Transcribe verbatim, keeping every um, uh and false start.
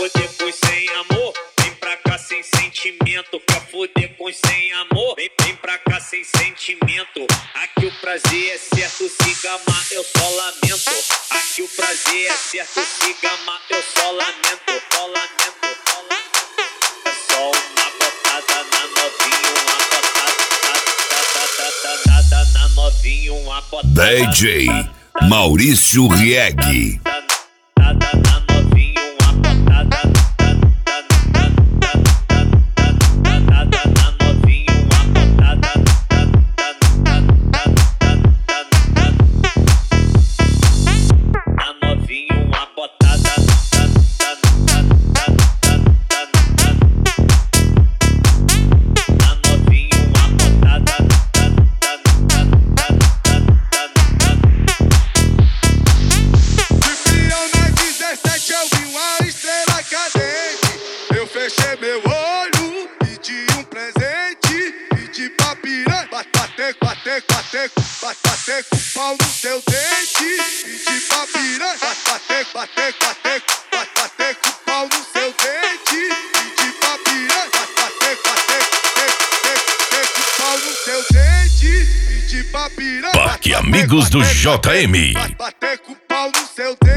foder com os sem amor, vem pra cá sem sentimento. Quer foder com os sem amor, vem, vem pra cá sem sentimento. Aqui o prazer é certo, se gamar eu só lamento. Aqui o prazer é certo, se gamar eu só lamento. Só lamento, só lamento. É só uma botada na novinha, uma botada nada na novinha, uma botada. D J Maurício Rieg. Bater com o pau no seu dente, pedir pra piranha. Bater, bater, bater, bater com o pau no seu dente, pedir pra piranha. Bater, bater, bater com o pau no seu dente, pedir pra piranha. Parque Amigos do J M. Bater com o pau no seu dente.